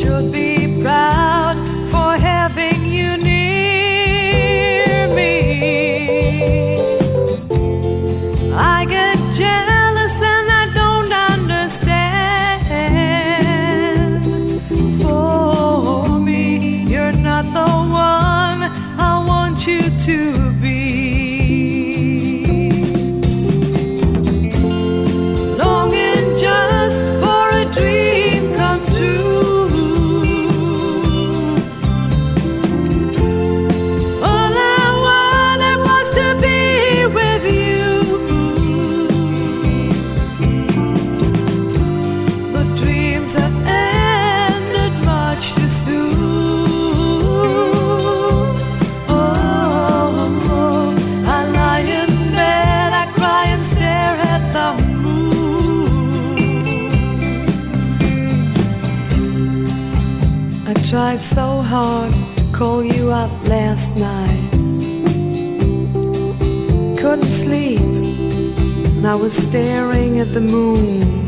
should be proud for having you near me. I get jealous and I don't understand. For me, you're not the one I want you to be. Longing just for a dream come true. All I wanted was to be with you. But dreams have ended much too soon. Oh, I lie in bed, I cry and stare at the moon. I tried so hard to call you up last night. Couldn't sleep, and I was staring at the moon.